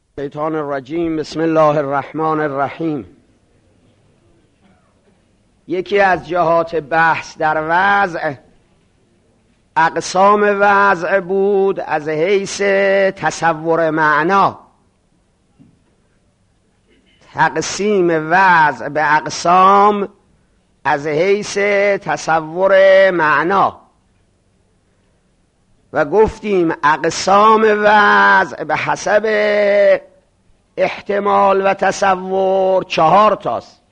شیطان الرجیم. بسم الله الرحمن الرحیم. یکی از جهات بحث در وضع اقسام وضع بود از حیث تصور معنا. تقسیم وضع به اقسام از حیث تصور معنا و گفتیم اقسام وضع به حسب احتمال و تصور 4 تاست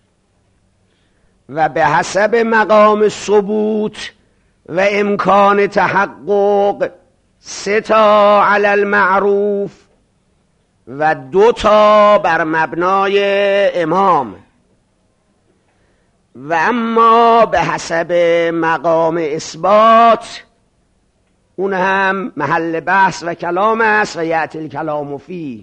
و به حسب مقام ثبوت و امکان تحقق 3 تا علی المعروف و 2 تا بر مبنای امام. و اما به حسب مقام اثبات اون هم محل بحث و کلام است و یأتی الکلام فیه.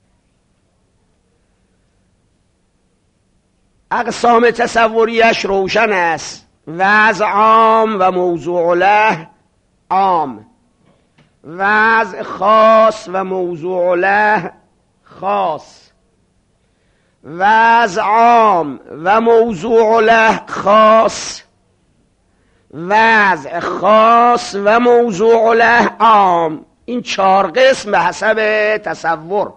اقسام تصوریش روشن است. وضع عام و موضوع له عام، وضع خاص و موضوع له خاص. وضع عام و موضوع له خاص، وضع خاص و موضوع له عام. این 4 قسم به حسب تصور.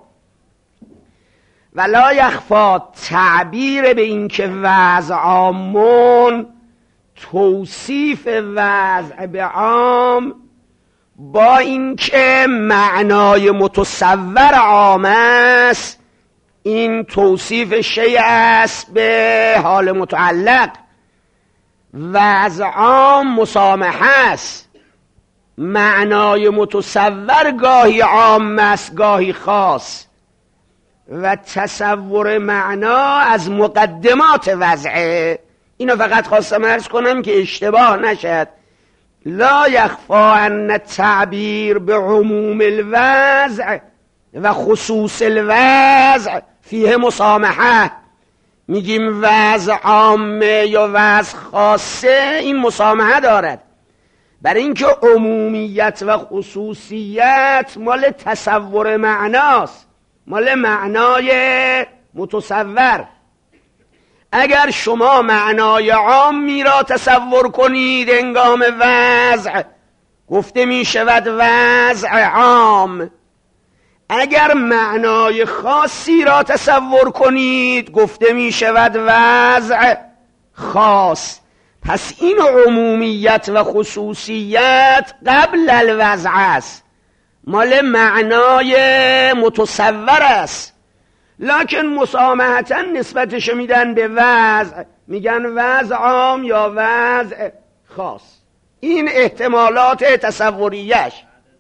ولا یخفا تعبیر به این که وضع عامون توصیف وضع به عام با اینکه معنای متصور عام است، این توصیف شیء است به حال متعلق. وضع عام مسامحه است، معنای متصور گاهی عام است گاهی خاص، و تصور معنا از مقدمات وضعه. اینو فقط خواستم عرض کنم که اشتباه نشد. لا یخفا ان التعبیر به عموم الوضع و خصوص الوضع فیه مسامحه. میگیم وضع عامه یا وضع خاصه، این مسامحه دارد، برای اینکه عمومیت و خصوصیت مال تصور معناست، مال معنای متصور. اگر شما معنای عامی را تصور کنید هنگام وضع، گفته می شود وضع عام. اگر معنای خاصی را تصور کنید گفته می شود وضع خاص. پس این عمومیت و خصوصیت قبل الوضع است، مال معنای متصور است. لکن مسامحتاً نسبتش میدن به وضع، میگن وضع عام یا وضع خاص. این احتمالات تصوریش.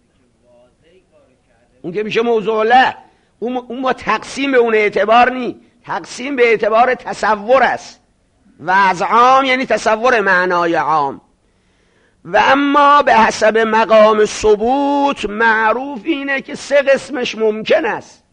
اون که میشه موضوع له، اون با تقسیم به اون اعتبار نی، تقسیم به اعتبار تصور است. وضع عام یعنی تصور معنای عام. و اما به حسب مقام ثبوت معروف اینه که 3 قسمش ممکن است.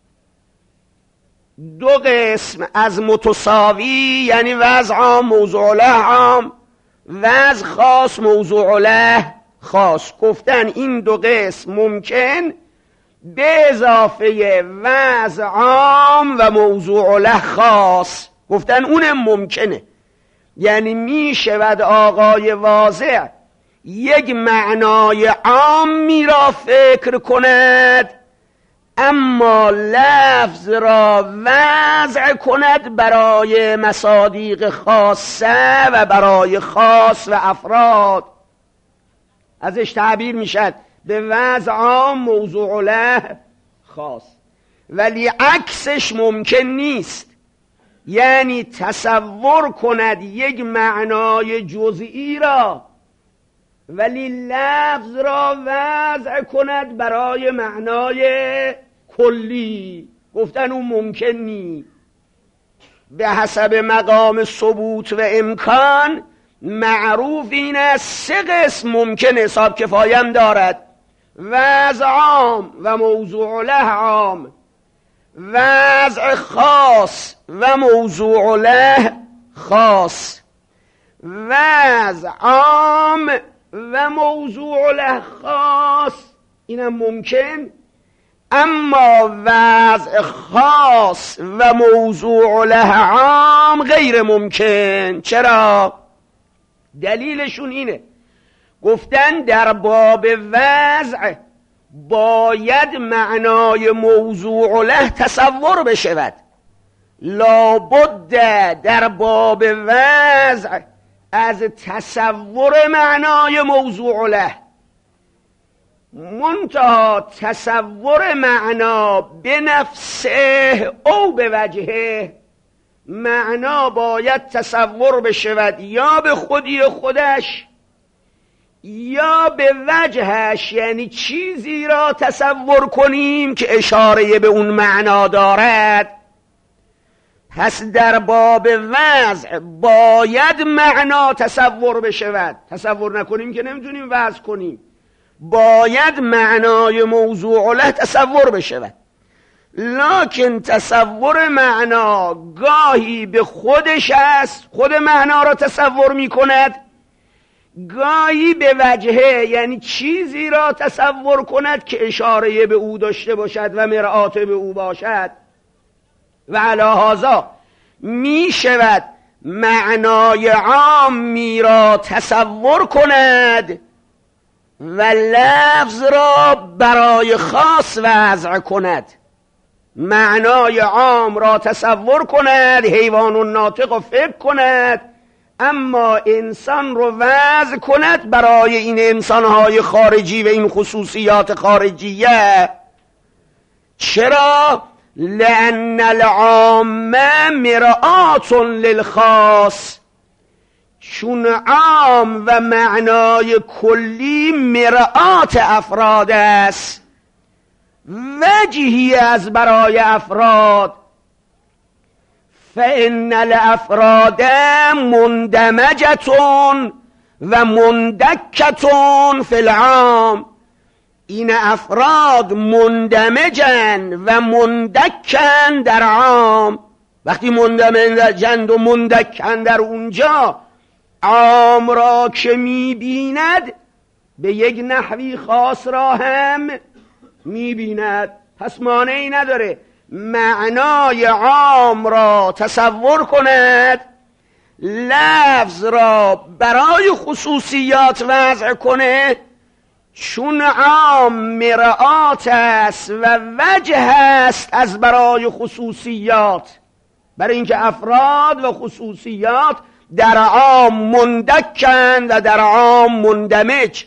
2 قسم از متساوی، یعنی وضع عام موضوع له عام، وضع خاص موضوع له خاص. گفتن این 2 قسم ممکن به اضافه وضع عام و موضوع له خاص. گفتن اونم ممکنه، یعنی می شود آقای واضع یک معنای عامی را فکر کند اما لفظ را وضع کند برای مصادیق خاصه و برای خاص و افراد. ازش تعبیر میشد به وضع عام موضوع له خاص. ولی عکسش ممکن نیست، یعنی تصور کند یک معنای جزئی را ولی لفظ را وضع کند برای معنای کلی. گفتن اون ممکن نی. به حسب مقام ثبوت و امکان معروف این است 3 قسم ممکن حساب کفایم دارد. وضع عام و موضوع له عام، وضع خاص و موضوع له خاص. وضع عام و موضوع له خاص اینم ممکن، اما وضع خاص و موضوع له عام غیر ممکن. چرا؟ دلیلشون اینه، گفتن در باب وضع باید معنای موضوع له تصور بشود، لابد در باب وضع از تصور معنای موضوع له. منتها تصور معنا به نفسه او به وجهه، معنا باید تصور بشود یا به خودی خودش یا به وجهش، یعنی چیزی را تصور کنیم که اشاره به اون معنا دارد. پس در باب وضع باید معنا تصور بشود، تصور نکنیم که نمیتونیم وضع کنیم، باید معنای موضوع له تصور بشود. لکن تصور معنا گاهی به خودش است، خود معنا را تصور می کند، گاهی به وجهه، یعنی چیزی را تصور کند که اشاره به او داشته باشد و مرآت به او باشد. و علی هذا می شود معنای عامی را تصور کند و لفظ را برای خاص وضع کند. معنای عام را تصور کند، حیوان و ناطق را فکر کند، اما انسان رو وضع کند برای این انسانهای خارجی و این خصوصیات خارجیه. چرا؟ لأن العام مرآت للخاص، چون عام و معنای کلی مرآت افراد است، وجهی از برای افراد. فإن الافراد مندمجتون و مندکتون فی العام، این افراد مندمجن و مندکن در عام. وقتی مندمجن و مندکن در اونجا، عام را که میبیند به یک نحوی خاص را هم میبیند. پس مانعی نداره معنای عام را تصور کند، لفظ را برای خصوصیات وضع کنه، چون عام مرآت است و وجه است از برای خصوصیات، برای اینکه افراد و خصوصیات در عام مندکن و در عام مندمج.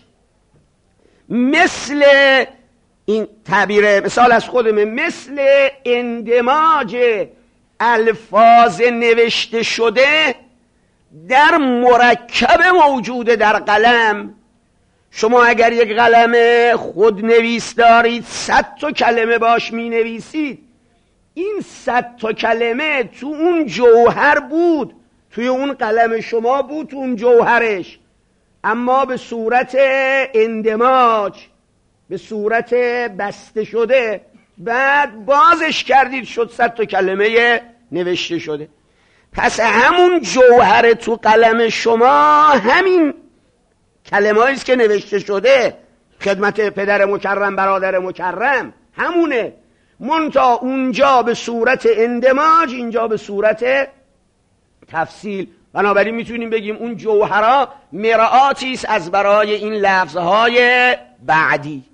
مثل این تعبیر مثال از خودمه، مثل اندماج الفاظ نوشته شده در مرکب موجود در قلم. شما اگر یک قلم خودنویس دارید 100 تا کلمه باش می نویسید، این 100 تا کلمه تو اون جوهر بود، توی اون قلم شما بود، تو اون جوهرش، اما به صورت اندماج، به صورت بسته شده، بعد بازش کردید شد 100 تا کلمه نوشته شده. پس همون جوهر تو قلم شما همین کلمه‌ای است که نوشته شده خدمت پدر مکرم برادر مکرم، همونه، منتها اونجا به صورت اندماج، اینجا به صورت تفصیل. بنابراین میتونیم بگیم اون جوهرها مرآتی است از برای این لفظهای بعدی.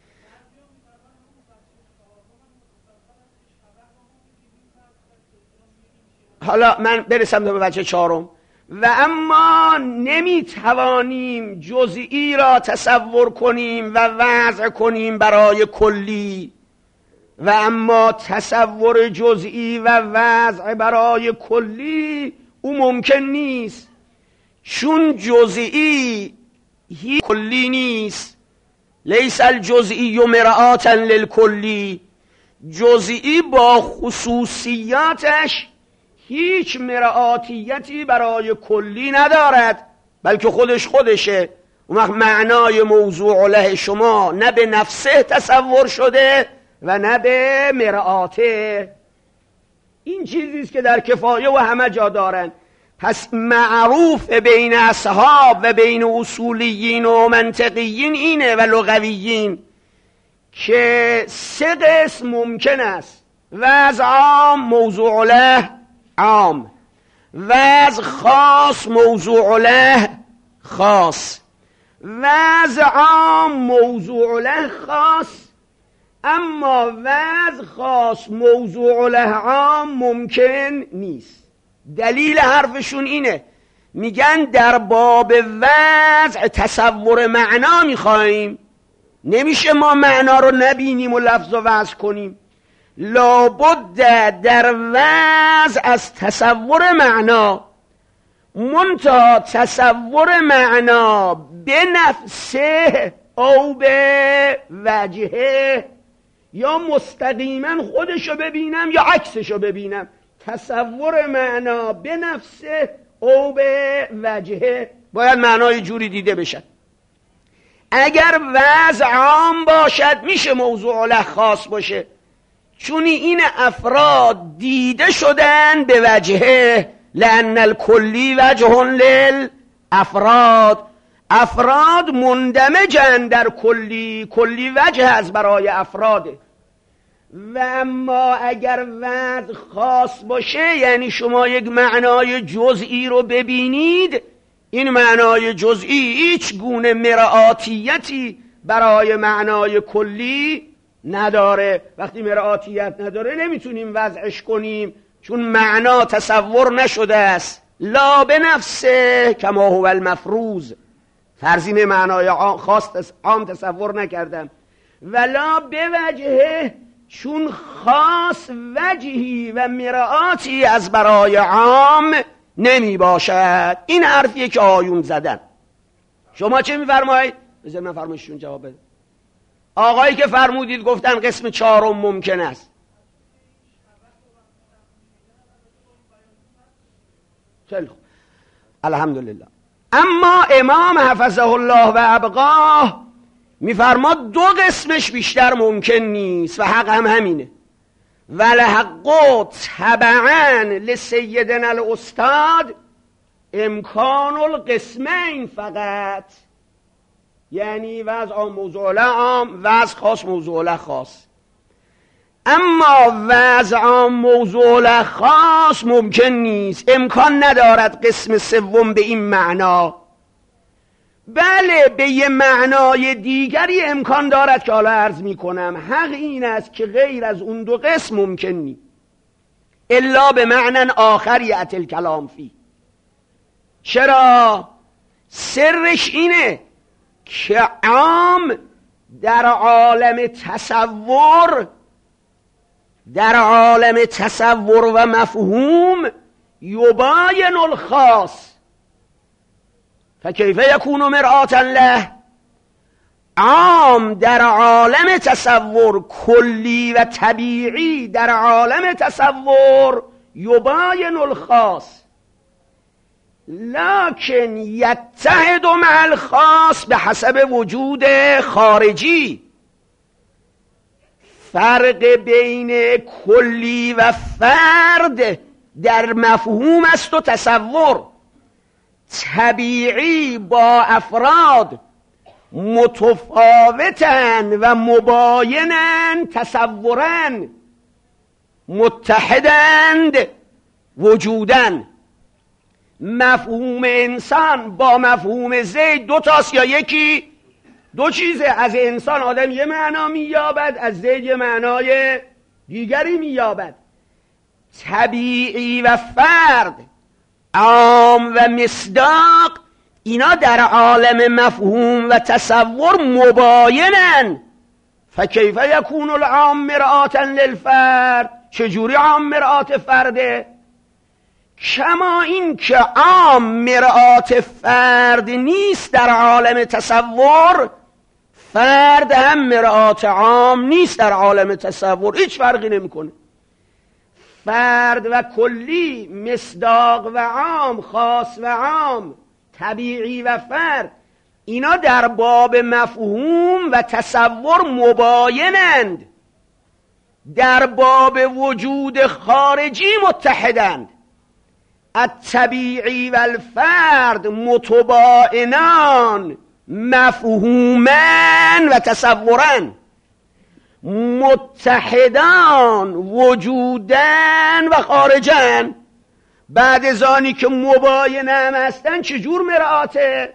حالا من برسم به بچه چهارم. و اما نمیتوانیم جزئی را تصور کنیم و وضع کنیم برای کلی، و اما تصور جزئی و وضع برای کلی او ممکن نیست، چون جزئی هی کلی نیست. لیس الجزئی مرآتا للکلی، جزئی با خصوصیاتش هیچ مرآتیتی برای کلی ندارد، بلکه خودشه. اون وقت معنای موضوع له شما نه به نفسه تصور شده و نه به مرآته. این چیزیست که در کفایه و همه جا دارن. پس معروف بین اصحاب و بین اصولیین و منطقیین اینه و لغویین که 3 قسم ممکن است: وضع عام موضوع له عام، وضع خاص موضوع له خاص. وضع عام موضوع له خاص، اما وضع خاص موضوع له عام ممکن نیست. دلیل حرفشون اینه، میگن در باب وضع تصور معنا میخوایم، نمیشه ما معنا رو نبینیم و لفظ و وضع کنیم، لابد در وضع از تصور معنا، منتها تصور معنا به نفسه او به وجهه، یا مستقیما خودشو ببینم یا عکسشو ببینم. تصور معنا به نفسه او به وجهه باید معنای جوری دیده بشد. اگر وضع عام باشد میشه موضوع له خاص باشه، چون این افراد دیده شدن به وجهه، لأن الکلی وجه للافراد. افراد مندمجن در کلی، کلی وجه از برای افراده. و اما اگر وضع خاص باشه، یعنی شما یک معنای جزئی رو ببینید، این معنای جزئی هیچ گونه مرآتیتی برای معنای کلی نداره. وقتی مرآتیت نداره نمیتونیم وضعش کنیم، چون معنا تصور نشده است. لا به نفسه کما هو المفروض، فرضین معنای خاص عام تصور نکردم. ولا به وجهه، چون خاص وجهی و مرآتی از برای عام نمی باشد. این حرفیه که آیون زدن. شما چه میفرمایید؟ بذار من فرمایشون جواب بده. آقایی که فرمودید گفتن قسم 4 ممکن است. خیلی خوب، الحمدلله. اما امام حفظه الله و ابقاه میفرماد 2 قسمش بیشتر ممکن نیست و حق هم همینه. ولحق تبعا لسیدنا الاستاد امکان القسمین فقط، یعنی وضع عام موضوع له عام، وضع خاص موضوع له خاص. اما وضع عام موضوع له خاص ممکن نیست، امکان ندارد قسم 3 به این معنا. بله به یه معنای دیگری امکان دارد که حالا عرض می کنم. حق این است که غیر از اون 2 قسم ممکن نیست، الا به معنی آخر یأتی الکلام فی. چرا؟ سرش اینه که عام در عالم تصور و مفهوم یباین الخاص، فکیف یکون مرآتا له. عام در عالم تصور، کلی و طبیعی در عالم تصور یباین الخاص، لکن یتحد مع الخاص به حسب وجود خارجی. فرق بین کلی و فرد در مفهوم است و تصور. طبیعی با افراد متفاوتن و مباینن، تصورن، متحدند وجودن. مفهوم انسان با مفهوم زید 2 تاست یا یکی؟ 2 چیزه. از انسان آدم یه معنا مییابد، از زید یه معنای دیگری مییابد. طبیعی و فرد، عام و مصداق، اینا در عالم مفهوم و تصور مباینن. فکیف یکون العام مرآتا للفرد؟ چجوری عام مرآت فرده؟ کما این که عام مرآت فرد نیست در عالم تصور، فرد هم مرآت عام نیست در عالم تصور. هیچ فرقی نمیکنه. فرد و کلی، مصداق و عام، خاص و عام، طبیعی و فرد، اینا در باب مفهوم و تصور مباینند، در باب وجود خارجی متحدند. الطبیعی و الفرد متباینان مفهوما و تصورا. متحدان وجودن و خارجن. بعد از آنی که مباین هم هستن چجور مرآته؟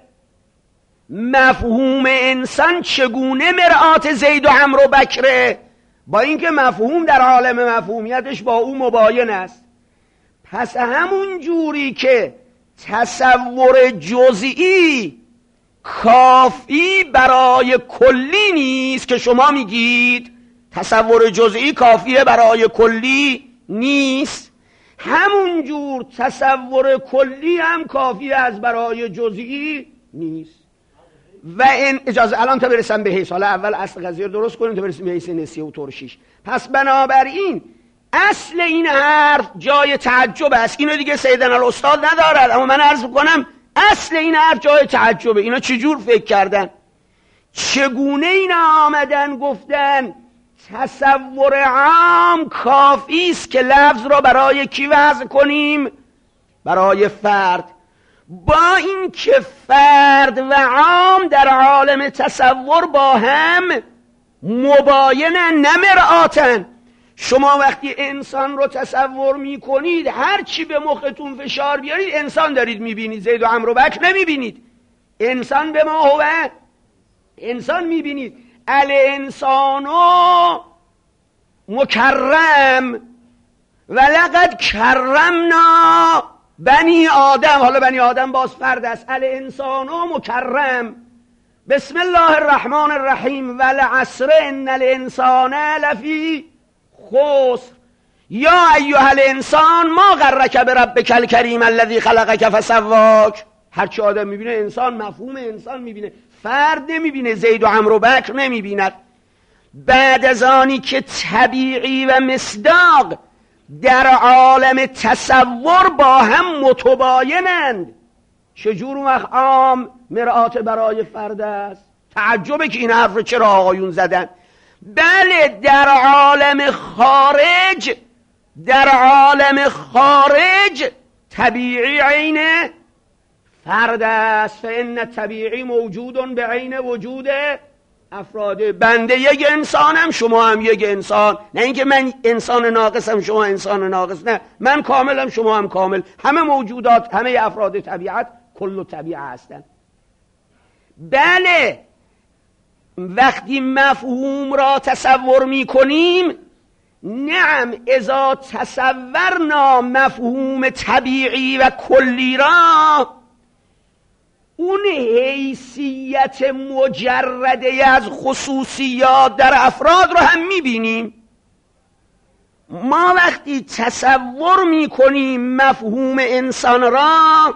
مفهوم انسان چگونه مرآت زید و عمرو و بکره؟ با اینکه مفهوم در عالم مفهومیتش با او مباین است. پس همون جوری که تصور جزئی کافی برای کلی نیست که شما میگید تصور جزئی کافیه برای کلی نیست، همون جور تصور کلی هم کافی از برای جزئی نیست. و این اجازه الان تا برسم به حیث، حالا اول اصل قضیه رو درست کنیم تا برسیم به حیث نسیه و ترشیش. پس بنابراین اصل این حرف جای تعجب است. اینو دیگه سیدنا الاستاد ندارد، اما من عرض کنم اصل این حرف جای تعجبه. اینا چجور فکر کردن؟ چگونه اینا آمدن گفتن تصور عام کافی است که لفظ را برای کی وضع کنیم؟ برای فرد. با این که فرد و عام در عالم تصور با هم مباینن، نمرآتن. شما وقتی انسان رو تصور میکنید هر چی به مختون فشار بیارید انسان دارید میبینید، زید و عمرو و بکر نمیبینید. انسان به ما هو انسان میبینید. الانسانو مکرم ولقد کرمنا بنی آدم. حالا بنی آدم باز فرد است. الانسانو مکرم. بسم الله الرحمن الرحیم والعصر ان الانسان لفی خسر. یا ایها الانسان ما غرک بربک الکریم الذی خلقک فسواک. هرچی آدم میبینه انسان، مفهوم انسان میبینه، فرد نمیبینه، زید و عمرو و بکر نمیبیند. بعد از آنی که طبیعی و مصداق در عالم تصور با هم متباینند، چجور اون وقت عام مرآت برای فرد است؟ تعجبه که این حرف رو چرا آقایون زدن. بله در عالم خارج طبیعی عین فرد است. فإن طبیعی موجودون به عین وجود افراده. بنده یک انسانم، شما هم یک انسان. نه اینکه من انسان ناقصم شما انسان ناقص، نه، من کاملم شما هم کامل. همه موجودات، همه افراد طبیعت کل و طبیعه هستند. بله وقتی مفهوم را تصور می کنیم، نعم اذا تصورنا مفهوم طبیعی و کلی را، اون حیثیت مجرده از خصوصیات در افراد رو هم میبینیم. ما وقتی تصور میکنیم مفهوم انسان را،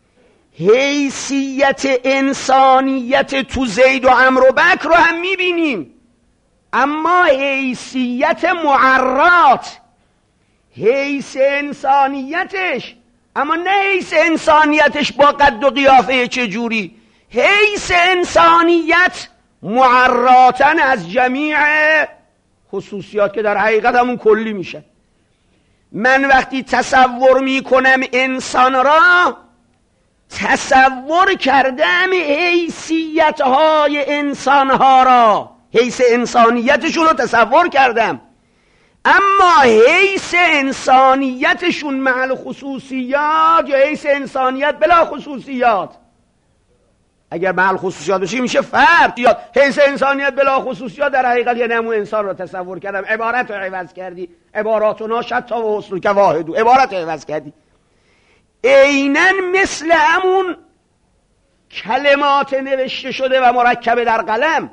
حیثیت انسانیت تو زید و عمرو و بکر رو هم میبینیم، اما حیثیت معرات، حیث انسانیتش، اما نه حیث انسانیتش با قد و قیافه چجوری، حیث انسانیت معراتن از جمیع خصوصیات که در حقیقت همون کلی میشه. من وقتی تصور میکنم انسان را، تصور کردم حیثیتهای انسانها را، حیث انسانیتشون رو تصور کردم، اما حیث انسانیتشون مع خصوصیات یا حیث انسانیت بلا خصوصیات، اگر مع خصوصیات بشه میشه فرد، یا حیث انسانیت بلا خصوصیات در حقیقت یعنی همون انسان رو تصور کردم. عبارت رو عوض کردی، عباراتنا شتی و حسن که واحدو، عبارت رو عوض کردی. عیناً مثل همون کلمات نوشته شده و مرکب در قلم.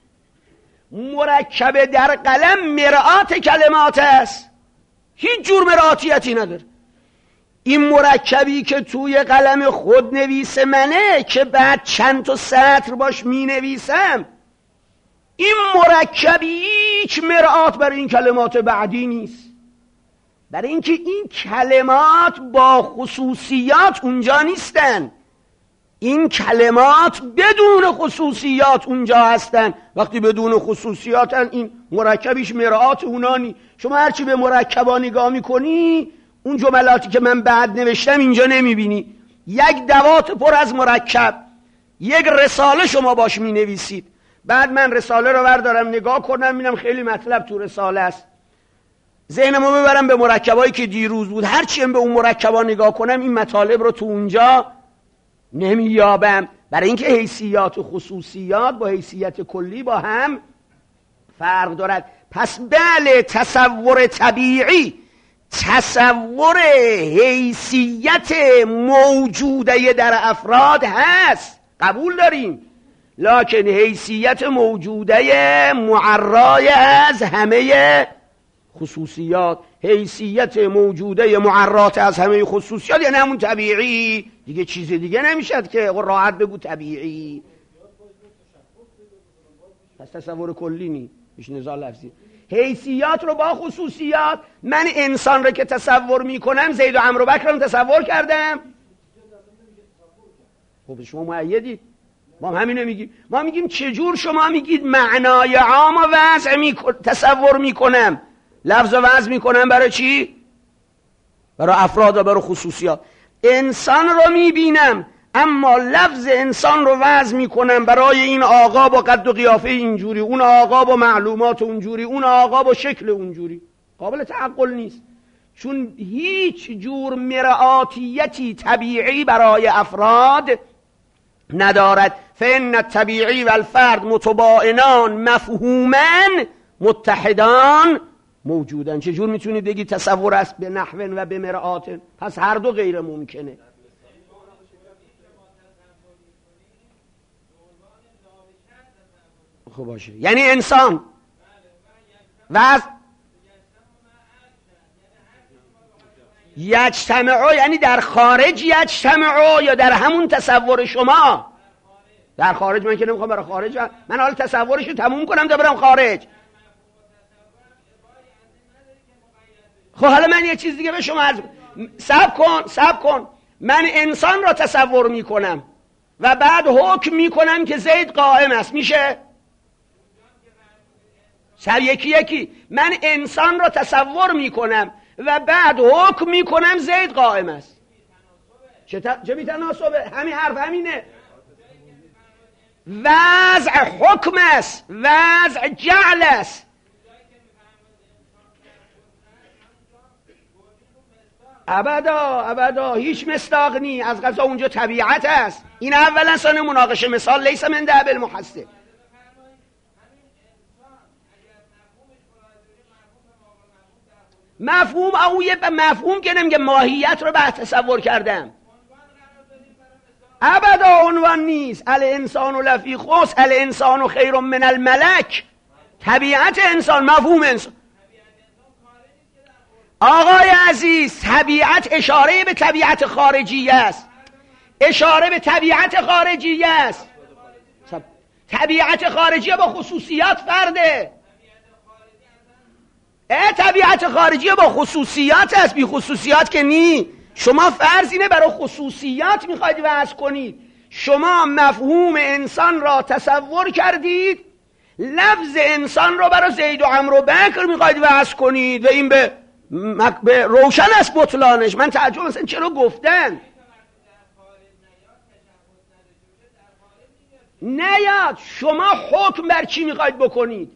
مرکب در قلم مرآت کلمات است، هیچ جور مرآتیتی نداره. این مرکبی که توی قلم خود نویس منه که بعد چند تا سطر باش می نویسم، این مرکبی هیچ مرآت برای این کلمات بعدی نیست، برای اینکه این کلمات با خصوصیات اونجا نیستن. این کلمات بدون خصوصیات اونجا هستن. وقتی بدون خصوصیاتن این مرکبیش مرآت اونانی. شما هرچی به مرکبا نگاه میکنی اون جملاتی که من بعد نوشتم اینجا نمیبینی. یک دوات پر از مرکب، یک رساله شما باش مینویسید، بعد من رساله رو بردارم نگاه کنم میبینم خیلی مطلب تو رساله است، ذهنمو ببرم به مرکبایی که دیروز بود، هر چیم به اون مرکبا نگاه کنم این مطالب رو تو اونجا نمییابم، برای اینکه حیثیات و خصوصیات با حیثیت کلی با هم فرق دارد. پس بله، تصور طبیعی تصور حیثیت موجوده در افراد هست، قبول داریم، لکن حیثیت موجوده معرای از همه خصوصیات، حیثیت موجوده معرات از همه خصوصیات یعنی همون طبیعی دیگه، چیز دیگه نمیشد که راحت بگو طبیعی. پس تصور کلی نی، میش نزاع لفظی. حیثیات رو با خصوصیات، من انسان رو که تصور میکنم زید و عمرو بکر رو تصور کردم. خب شما مؤیدید، ما هم همینو میگیم. ما میگیم چجور شما میگید معنای عام و وضع تصور میکنم، لفظ و وضع میکنم برای چی؟ برای افراد و برای خصوصیات. انسان رو میبینم اما لفظ انسان رو وضع میکنم برای این آقا با قد و قیافه اینجوری، اون آقا با معلومات اونجوری، اون آقا با شکل اونجوری، قابل تعقل نیست، چون هیچ جور مرآتیتی طبیعی برای افراد ندارد. فإن الطبیعی و الفرد متباینان مفهوما متحدان موجودن. چجور میتونید بگید تصور است به نحو و به مرآت؟ پس هر دو غیر ممکنه. خب باشه، یعنی انسان و یجتمعو یعنی در خارج یجتمعو یا در همون تصور شما؟ در خارج. من که نمیخوام برای خارج، من حالا تصورشو تموم کنم تا برم خارج. خب حالا من یه چیز دیگه به شما عرض صبر کن. من انسان را تصور میکنم و بعد حکم میکنم که زید قائم است، میشه؟ یکی من انسان را تصور میکنم و بعد حکم میکنم زید قائم است. چه بی‌تناسبه؟ همین حرف همینه. وضع حکم است، وضع جعل است. ابدا هیچ مصداق نی، از قضا اونجا طبیعت است. این اولا. ثانیا مناقشه مثال لیس من دعب المحسن. مفهوم او یه مفهوم که نمیگه ماهیت رو به تصور کردم، ابدا عنوان نیست. الانسان لفی خسر، الانسان خیر من الملک. طبیعت انسان، مفهوم انسان. آقای عزیز، طبیعت اشاره به طبیعت خارجی است، اشاره به طبیعت خارجی است. طبیعت خارجی با خصوصیات فرده. طبیعت خارجی با خصوصیات است، بی خصوصیات که نی. شما فرض اینه برای خصوصیات میخواید وضع کنید. شما مفهوم انسان را تصور کردید، لفظ انسان را برای زید و عمرو و بکر میخواید وضع کنید و این به روشن است بطلانش. من تعجب مثلا چرا گفتن نیاد؟ شما حکم بر چی میخواید بکنید؟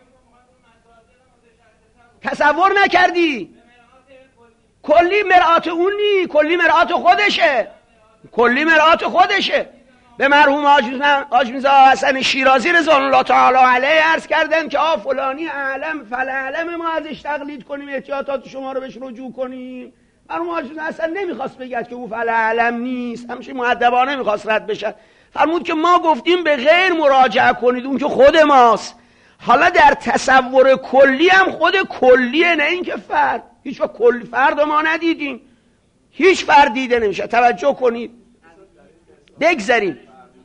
تصور نکردی. کلی مرآت اون نی، کلی مرآت خودشه، کلی مرآت خودشه. به مرحوم حاج میرزا حسن شیرازی رضوان الله تعالی علیه عرض کردن که فلانی اعلم فلعلم، ما ازش تقلید کنیم، احتیاطات شما رو بهش رجوع کنیم. مرحوم حاج حسن نمیخواست بگد که او فلعلم نیست، همچین مؤدبانه میخواست رد بشه. فرمود که ما گفتیم به غیر مراجعه کنید، اون که خود ماست. حالا در تصور کلی هم خود کلیه، نه اینکه فرد. هیچ وقت کلی فرد ما ندیدیم، هیچ فرد دیده نمیشه. توجه کنید. بگذاریم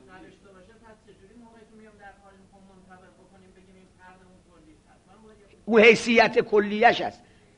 او حیثیت کلیش است.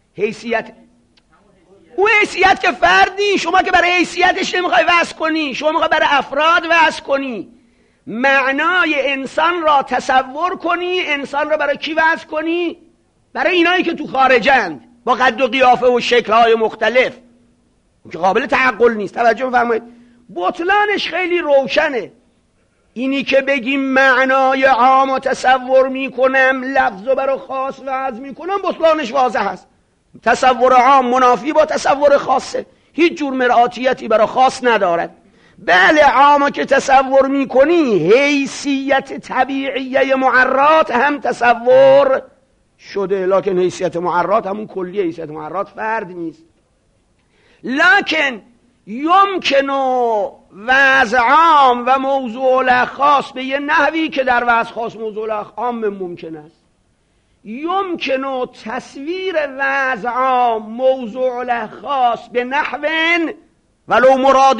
او حیثیت که فردی، شما که برای حیثیتش نمیخوای وضع کنی، شما میخوای برای افراد وضع کنی. معنای انسان را تصور کنی، انسان را برای کی وضع کنی؟ برای اینایی که تو خارجند با قد و قیافه و شکل‌های مختلف، که قابل تعقل نیست. توجه بفرمایید. بطلانش خیلی روشنه. اینی که بگیم معنای عام و تصور میکنم، لفظ رو برای خاص وضع میکنم، بطلانش واضح هست. تصور عام منافی با تصور خاصه، هیچ جور مرآتیتی برای خاص ندارد. بله عامو که تصور میکنی حیثیت طبیعیه معرات هم تصور شده، لکن حیثیت معرات همون کلی حیثیت معرات فرد نیست. لکن یمکن وضع عام و موضوع خاص به یه نحوی که در وضع خاص موضوع عام ممکن است. یمکن تصویر وضع عام موضوع خاص به نحو ولو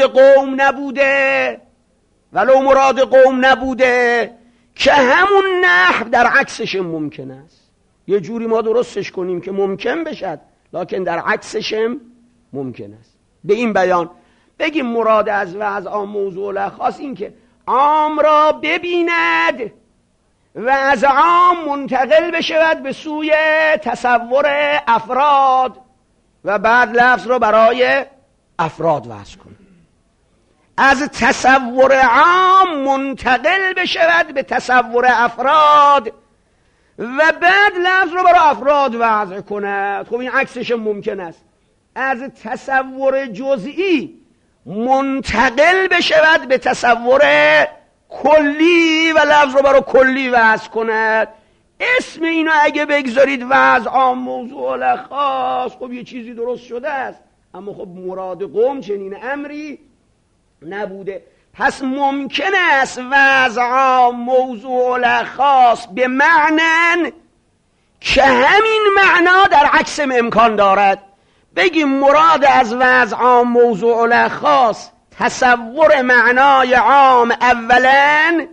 مراد قوم نبوده که همون نحو در عکسش ممکن است. یه جوری ما درستش کنیم که ممکن بشد، لکن در عکسش ممکن است. به این بیان بگیم مراد از وضع عام موضوع خاص این که عام را ببیند و از عام منتقل بشود به سوی تصور افراد و بعد لفظ را برای افراد وضع کن. از تصور عام منتقل بشود به تصور افراد و بعد لفظ را برای افراد وضع کند. خب این عکسش ممکن است. از تصور جزئی منتقل بشود به تصور کلی و لفظ رو برای کلی وضع کند. اسم اینو اگه بگذارید وضع عام موضوع خاص، خب یه چیزی درست شده است، اما خب مراد قوم چنین امری نبوده. پس ممکن است وضع عام موضوع خاص به معنن که همین معنا در عکس امکان دارد. بگیم مراد از وضع عام موضوع خاص تصور معنای عام، اولا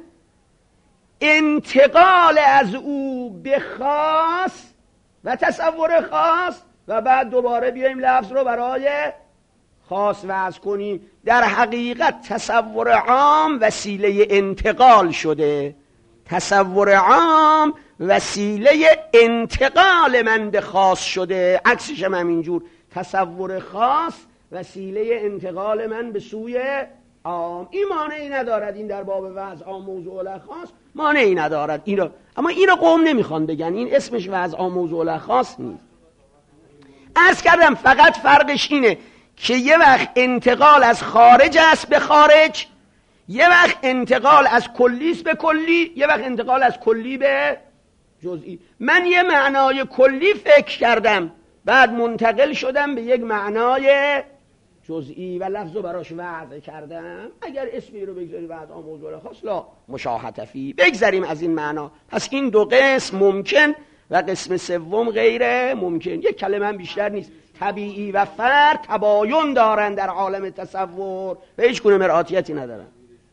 انتقال از او به خاص و تصور خاص و بعد دوباره بیایم لفظ رو برای خاص وضع کنیم. در حقیقت تصور عام وسیله انتقال شده. تصور عام وسیله انتقال من به خاص شده، عکسش هم همینجور. تصور خاص وسیله انتقال من به سوی عام. این مانعی ندارد، این در باب وضع عام موضوع خاص مانعی ندارد. اما اینو قوم نمیخوان بگن، این اسمش وضع عام موضوع خاص نیست. عرض کردم فقط فرقش اینه که یه وقت انتقال از خارج است به خارج، یه وقت انتقال از کلی است به کلی، یه وقت انتقال از کلی به جزئی. من یه معنای کلی فکر کردم، بعد منتقل شدم به یک معنای جزئی و لفظو براش وضع کردم. اگر اسمی رو بگذاری وضع عام موضوع خاص لا مشاحة فی، بگذاریم از این معنا. پس این دو قسم ممکن و قسم سوم غیر ممکن. یک کلمه هم بیشتر نیست. طبیعی و فرد تباین دارن در عالم تصور و هیچ گونه مرآتیتی ندارن.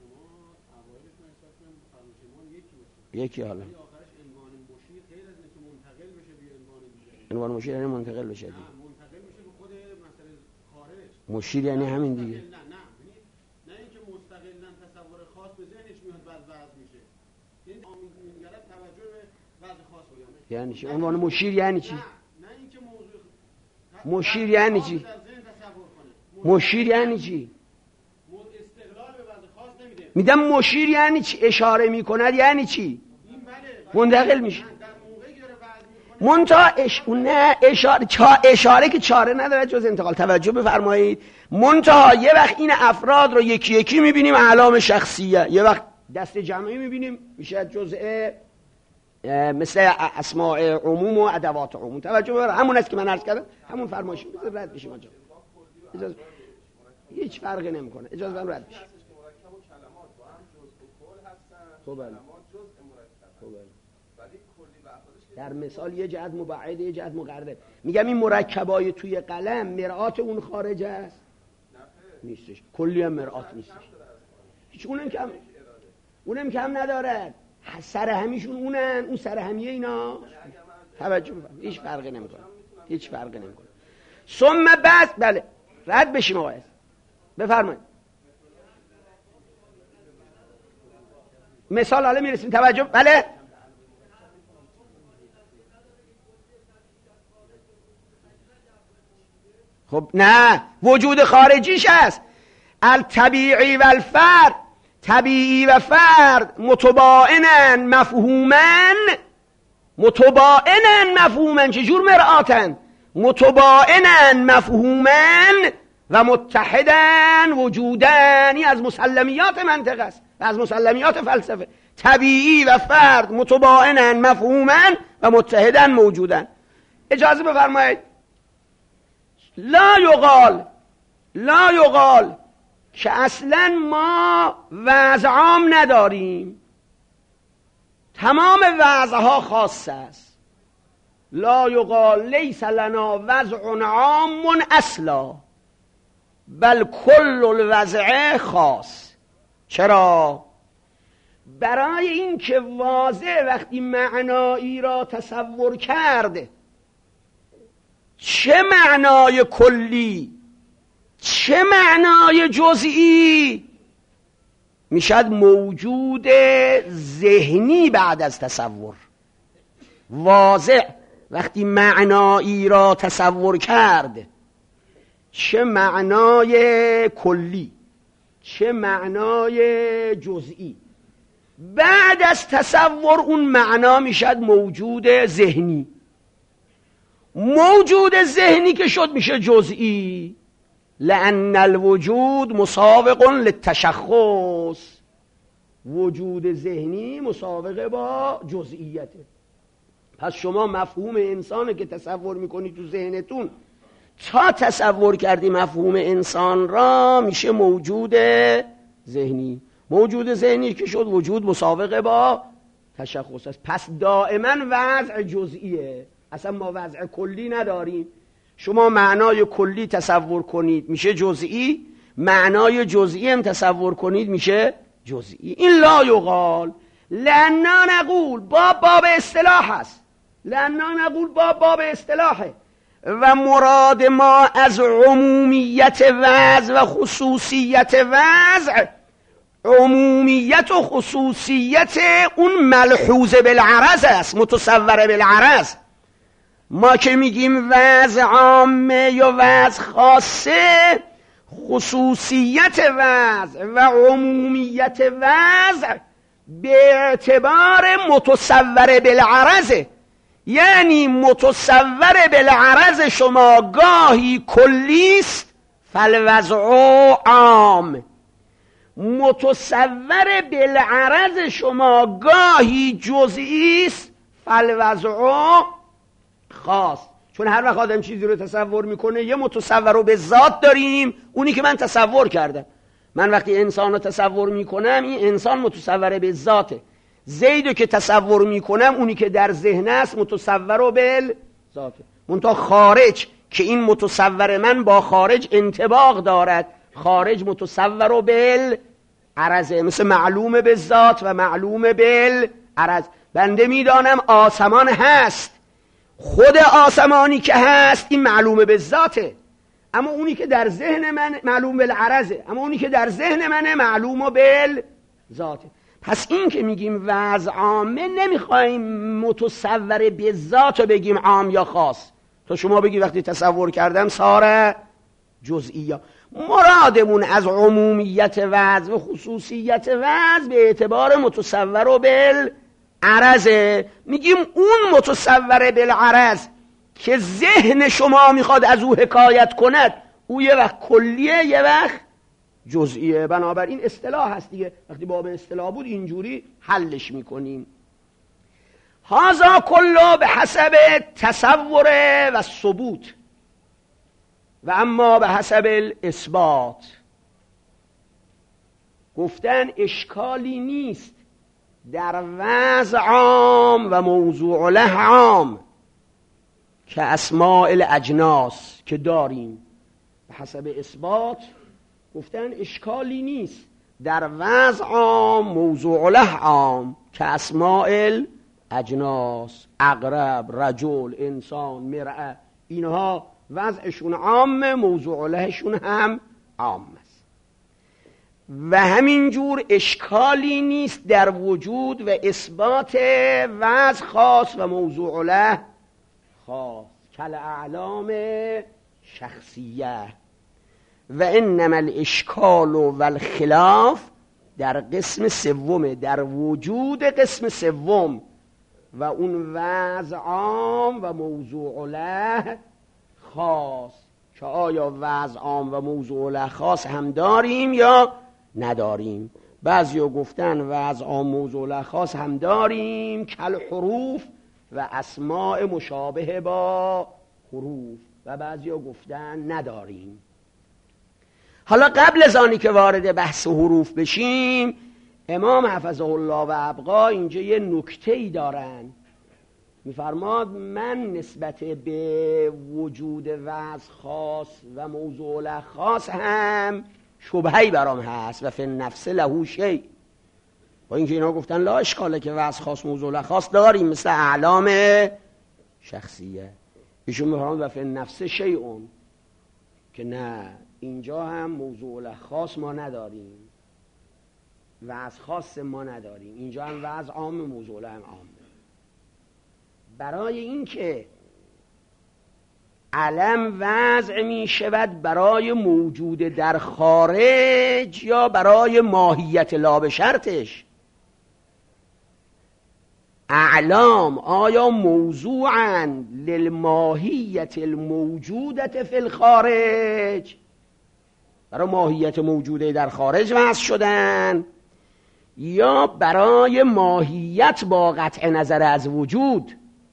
یکی حالا عنوان مشیر یعنی منتقل بشه دیگه. مشیر یعنی همین دیگه. نه اینکه مستقلاً تصور خاص به ذهنش میاد بعد وضع میشه. این میگرد توجه به وضع خاص بگم. یعنی چی؟ عنوان مشیر یعنی چی؟ نه اینکه موضوع مشیر یعنی چی؟ مشیر یعنی چی؟ استقلال به وضع خاص نمیده. میدم مشیر یعنی چی؟ اشاره میکند یعنی چی؟ این بله منتقل میشه. منتها اشاره که چاره نداره جز انتقال. توجه بفرمایید. منتها یه وقت این افراد رو یکی یکی میبینیم اعلام شخصیه، یه وقت دست جمعی میبینیم میشه جزء مثل اسماء عموم و ادوات عموم. توجه بفرمایید. همون است که من عرض کردم، همون فرمایش بذار رد بشیم آنجا. اجازه هیچ فرقی نمیکنه. اجازه بدم رد بشیم. خب در مثال یه جهت مبعد یه جهت مقرب. میگم این مرکبای توی قلم مرآت اون خارج است؟ نیستش. کلی هم مرآت نیستش. هیچ اونم کم ندارد. سر همیشون اونن، اون سر همیه اینا. توجه بفرمایید. هیچ فرقی نمیکنه. ثم بعد بله رد بشیم آقا. بفرمایید. مثال حالا میرسیم. توجه بله. خب نه، وجود خارجیش هست. الطبیعی و الفرد طبیعی و فرد متباینن مفهومن چجور مرآتن؟ متباینن مفهومن و متحدن وجودن. این از مسلمیات منطق است و از مسلمیات فلسفه. طبیعی و فرد متباینن مفهومن و متحدن موجودن. اجازه بفرمایید لا یقال که اصلا ما وضع عام نداریم، تمام وضعها خاص است. لا یقال لیس لنا وضع عام اصلا بل کل الوضع خاص. چرا؟ برای این که واضح وقتی معنایی را تصور کرد، چه معنای کلی چه معنای جزئی، میشد موجود ذهنی بعد از تصور. واضح وقتی معنایی را تصور کرد، چه معنای کلی چه معنای جزئی، بعد از تصور اون معنا میشد موجود ذهنی. موجود ذهنی که شد میشه جزئی، لأن الوجود مسابق للتشخص. وجود ذهنی مسابقه با جزئیته. پس شما مفهوم انسان که تصور میکنی تو ذهنتون، تا تصور کردی مفهوم انسان را میشه موجود ذهنی. موجود ذهنی که شد وجود مسابقه با تشخص است. پس دائما وضع جزئیه، اصلا ما وضع کلی نداریم. شما معنای کلی تصور کنید میشه جزئی، معنای جزئی هم تصور کنید میشه جزئی. این لا یقال لأننا نقول باب اصطلاح است، لأننا نقول باب اصطلاحه و مراد ما از عمومیت وضع و خصوصیت وضع، عمومیت و خصوصیت اون ملحوظ بالعرض است، متصور بالعرض. ما که میگیم وضع عامه یا وضع خاصه، خصوصیت وضع و عمومیت وضع به اعتبار متصور بالعرضه. یعنی متصور بالعرض شما گاهی کلیست فالوضع عام، متصور بالعرض شما گاهی جزئی است فالوضع خاص. چون هر وقت آدم چیزی رو تصور میکنه، یه متصور رو به ذات داریم، اونی که من تصور کردم. من وقتی انسان رو تصور میکنم، این انسان متصور به ذاته. زیدو که تصور میکنم، اونی که در ذهن است متصور به ذاته. منتها خارج که این متصور من با خارج انطباق دارد، خارج متصور به عرضه، مثل معلوم به ذات و معلوم به عرض. بنده میدانم آسمان هست، خود آسمانی که هست این معلومه به ذاته، اما اونی که در ذهن من معلوم بالعرضه، اما اونی که در ذهن منه معلوم بالذاته. پس این که میگیم وضع عامه، نمیخوایم متصور به ذات بگیم عام یا خاص، تا شما بگی وقتی تصور کردم ساره جزئیه. مرادمون از عمومیت وضع و خصوصیت وضع به اعتبار متصور و بالعرضه. میگیم اون متصور بالعرض که ذهن شما میخواد از او حکایت کند، او یه وقت کلیه یه وقت جزئیه. بنابراین اصطلاح هست دیگه، وقتی باب اصطلاح بود اینجوری حلش میکنیم. هذا کله به حسب تصور و ثبوت و اما به حسب الاثبات. گفتن اشکالی نیست در وضع عام و موضوع له عام که اسماء الاجناس که داریم، به حسب اثبات گفتن اشکالی نیست در وضع عام موضوع له عام که اسماء الاجناس، عقرب، رجل، انسان، مرأة، اینها وضعشون عام، موضوع لهشون هم عام است. و همینجور اشکالی نیست در وجود و اثبات وضع خاص و موضوع له خاص کل اعلام شخصیه. و انما الاشکال و الخلاف در قسم سومه، در وجود قسم سوم، و اون وضع عام و موضوع له خاص، که آیا وضع عام و موضوع له خاص هم داریم یا نداریم. بعضیا گفتن وضع عام موضوع له خاص هم داریم، کل حروف و اسماء مشابه با حروف، و بعضیا گفتن نداریم. حالا قبل از آنی که وارد بحث حروف بشیم، امام حفظه الله و ابقا اینجا یه نکته‌ای دارن. میفرماد من نسبت به وجود وضع خاص و موضوع له خاص هم شبهه‌ای برام هست و فی النفس له شیء. با اینکه اینا گفتن لا اشکاله که وضع خاص موضوع له خاص داریم مثل اعلام شخصیه، ایشون میفرماد و فی النفس شیء، که نه، اینجا هم موضوع له خاص ما نداریم، وضع خاص ما نداریم، اینجا هم وضع عام موضوع له هم عام. برای اینکه علم وضع می شود برای موجود در خارج یا برای ماهیت لا به شرطش. اعلام آیا موضوعاً للماهیت الموجودت فی الخارج، برای ماهیت موجوده در خارج وضع شدن، یا برای ماهیت با قطع نظر از وجود؟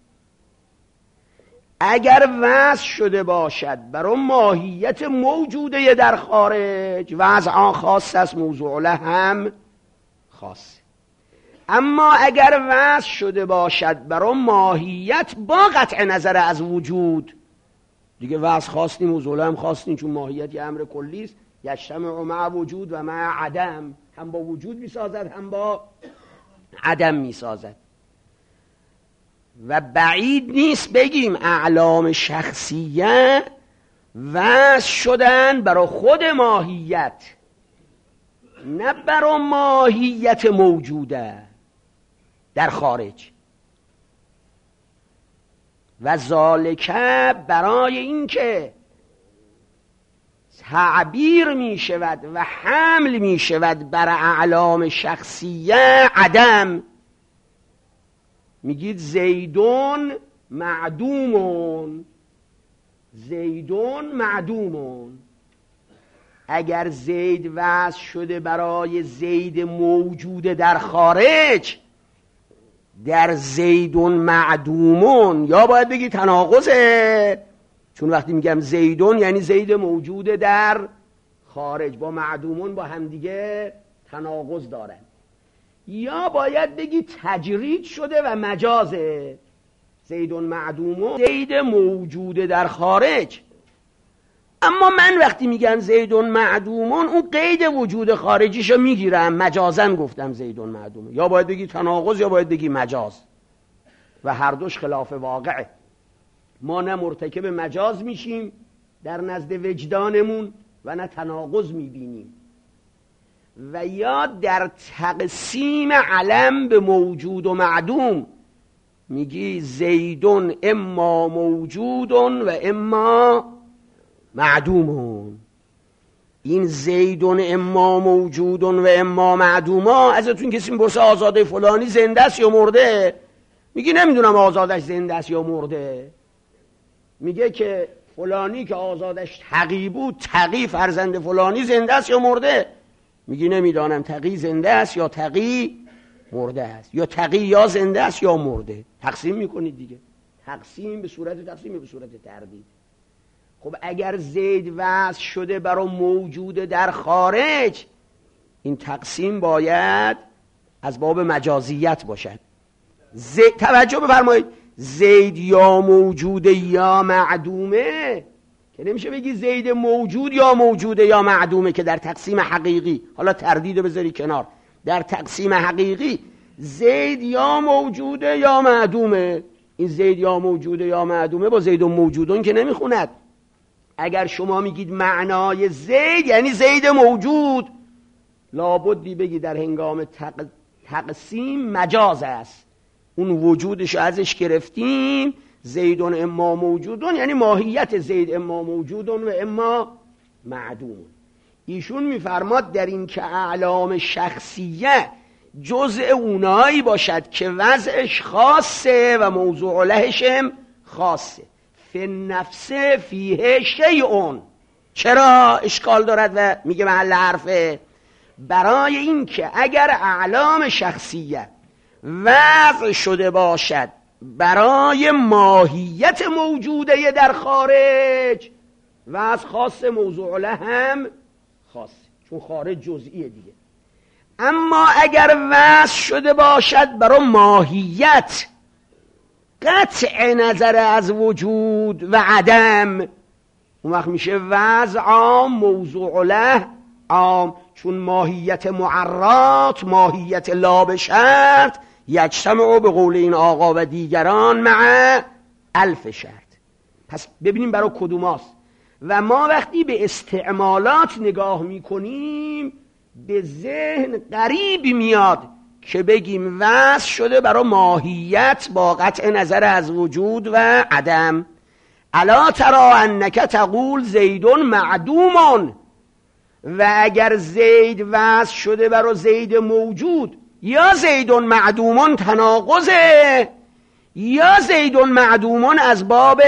اگر وضع شده باشد برای ماهیت موجوده در خارج، وضع آن خاص است، موضوع له هم خاص. اما اگر وضع شده باشد برای ماهیت با قطع نظر از وجود، دیگه وضع خاص نی، موضوع له هم خاص نی، چون ماهیت یه امر کلی است، یجتمع مع وجود و مع عدم، هم با وجود میسازد هم با عدم میسازد. و بعید نیست بگیم اعلام شخصیه وضع شدن برای خود ماهیت، نه برای ماهیت موجوده در خارج. و ذالکه برای اینکه تعبیر می شود و حمل می شود بر اعلام شخصیه عدم. میگید زیدون معدومون، زیدون معدومون. اگر زید وضع شده برای زید موجود در خارج، در زیدون معدومون، یا باید بگی تناقضه، چون وقتی میگم زیدون یعنی زید موجود در خارج، با معدومون با همدیگه تناقض دارن، یا باید بگی تجرید شده و مجازه، زیدون معدومون زید موجود در خارج. اما من وقتی میگن زیدون معدومون، اون قید وجود خارجیشو میگیرم، مجازن گفتم زیدون معدومون، یا باید بگی تناقض یا باید بگی مجاز، و هر دوش خلاف واقعه. ما نه مرتکب مجاز میشیم در نزد وجدانمون و نه تناقض میبینیم. و یا در تقسیم علم به موجود و معدوم میگی زیدون اما موجودون و اما معدومون. این زیدون اما موجودون و اما معدوما، ازتون کسی میپرسه آزاده فلانی زنده است یا مرده؟ میگی نمیدونم آزادش زنده است یا مرده. میگه که فلانی که آزادش تقی بود، تقی فرزند فلانی زنده است یا مرده؟ میگی نمیدانم تقی زنده است یا تقی مرده است، یا تقی یا زنده است یا مرده. تقسیم میکنید دیگه، تقسیم به صورت تردید. خب اگر زید وضع شده برای موجود در خارج، این تقسیم باید از باب مجازیت باشد. توجه بفرمایید، زید یا موجود یا معدومه، که نمیشه بگی زید موجود یا موجوده یا معدومه، که در تقسیم حقیقی، حالا تردید بذاری کنار، در تقسیم حقیقی زید یا موجوده یا معدومه. این زید یا موجوده یا معدومه با زید و موجودون که نمیخوند. اگر شما میگید معنای زید یعنی زید موجود، لابدی بگی در هنگام تقسیم مجاز است، اون وجودش ازش گرفتیم، زیدون اما موجودون، یعنی ماهیت زید اما موجودون و اما معدوم. ایشون میفرماد در این که اعلام شخصیه جزء اونایی باشد که وضعش خاصه و موضوع لهش هم خاصه. فی نفس فیه شیئون. چرا اشکال دارد و میگه محل حرفه؟ برای این که اگر اعلام شخصیه وضع شده باشد برای ماهیت موجوده در خارج، وضع خاص موضوع له هم خاصه، چون خارج جزئیه دیگه. اما اگر وضع شده باشد برای ماهیت، قطع نظر از وجود و عدم، اون وقت میشه وضع عام موضوع له عام، چون ماهیت معرات ماهیت لا به شرط یجتمع به قول این آقا و دیگران مع الف شرط. پس ببینیم برای کدوماست. و ما وقتی به استعمالات نگاه میکنیم به ذهن قریب میاد که بگیم وضع شده برای ماهیت با قطع نظر از وجود و عدم. الا ترا انک تقول زیدون معدومون. و اگر زید وضع شده برای زید موجود، یا زیدون معدومون تناقضه، یا زیدون معدومون از باب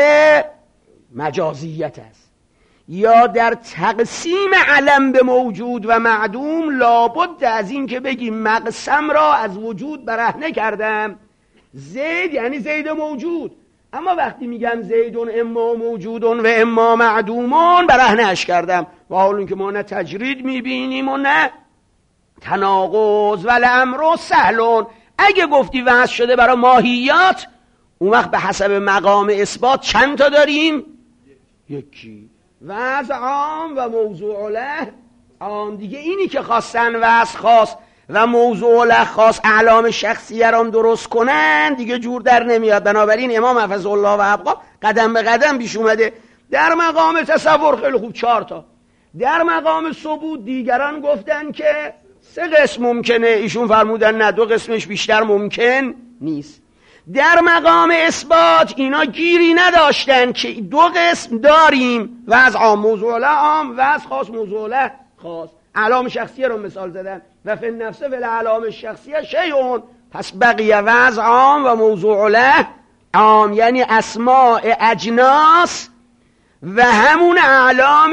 مجازیت است. یا در تقسیم علم به موجود و معدوم لابد از این که بگیم مقسم را از وجود برهنه کردم. زید یعنی زید موجود، اما وقتی میگم زیدون اما موجودون و اما معدومون برهنه اش کردم. و حال که ما نه تجرید میبینیم و نه تناقض. و الامر سهلون. اگه گفتی وضع شده برای ماهیات، اون وقت به حسب مقام اثبات چند تا داریم؟ یکی. وضع عام و موضوع له عام دیگه. اینی که خواستن وضع خاص و موضوع له خاص اعلام شخصیه را درست کنن دیگه جور در نمیاد. بنابراین امام حفظ الله و ابقا قدم به قدم پیش اومده. در مقام تصور خیلی خوب 4 تا. در مقام ثبوت دیگران گفتن که 3 قسم ممکنه، ایشون فرمودن نه 2 قسمش بیشتر ممکن نیست. در مقام اثبات اینا گیری نداشتن که 2 قسم داریم، وضع عام موضوع له عام، وضع خاص موضوع له خاص. علام شخصیه رو مثال زدن و فی النفس و علام شخصیه شیئون. پس بقیه وضع عام و موضوع له عام، یعنی اسماء اجناس و همون اعلام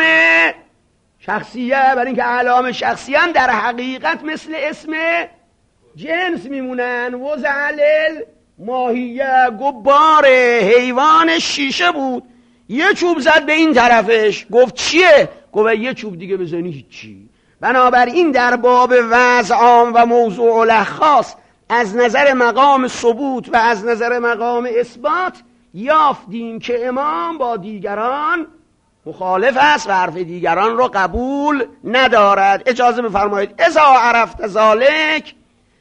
شخصیه. برای اینکه اعلام شخصیه هم در حقیقت مثل اسم جنس میمونن. وزعلل ماهیه گبار حیوان شیشه بود، یه چوب زد به این طرفش، گفت چیه؟ گفت یه چوب دیگه بزنی هیچی. بنابراین در باب وضع عام و موضوع له خاص از نظر مقام ثبوت و از نظر مقام اثبات یافتیم که امام با دیگران مخالف است و حرف دیگران رو قبول ندارد. اجازه بفرمایید اذا عرفت ذلک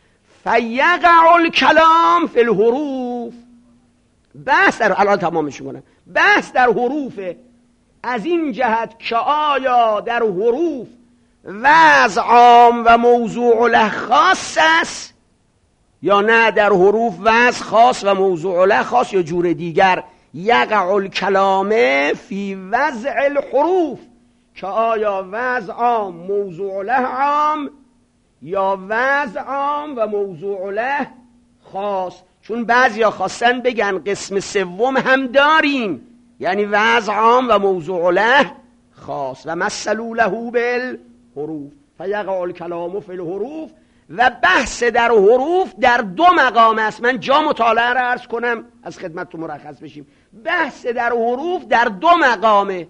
فیقع الکلام فی الحروف. بحث در الان تمامش کنم. بحث در حروفه، از این جهت که آیا در حروف وضع عام و موضوع له خاص است یا نه در حروف وضع خاص و موضوع له خاص یا جور دیگر. یقع الکلام فی وضع الحروف، که آیا وضع عام موضوع له عام یا وضع عام و موضوع له خاص. چون بعضیا خواستن بگن قسم سوم هم داریم، یعنی وضع عام و موضوع له خاص. و مثلوا له بالحروف فیقع الکلام فی الحروف. و بحث در حروف در 2 مقام است. من جا مطالعه را عرض کنم از خدمتتون مرخص بشیم. بحث در حروف در 2 مقامه.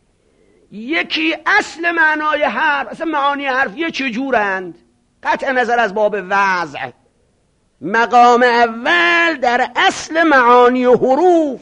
یکی اصل معنای حرف، اصلا معانی حرفیه چجورند قطع نظر از باب وضع. مقام اول در اصل معانی حروف،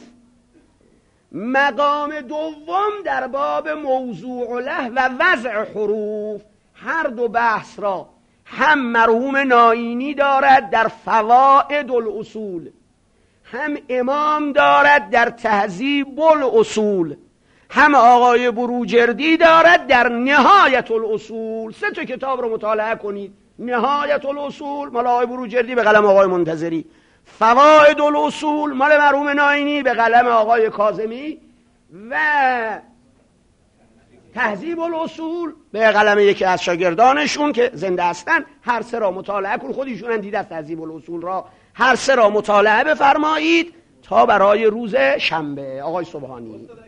مقام دوم در باب موضوع له و وضع حروف. هر 2 بحث را هم مرحوم ناینی دارد در فوائد الاصول، هم امام دارد در تهذیب الاصول، هم آقای بروجردی دارد در نهایت الاصول. 3 تا کتاب رو مطالعه کنید. نهایت الاصول مال آقای بروجردی به قلم آقای منتظری، فوائد الاصول مال مرحوم ناینی به قلم آقای کاظمی، و تهذیب الاصول به قلم یکی از شاگردانشون که زنده هستن هر سه را مطالعه کن، خودشون هم دیده است تهذیب الاصول را، هر سه را مطالعه بفرمایید تا برای روز شنبه. آقای سبحانی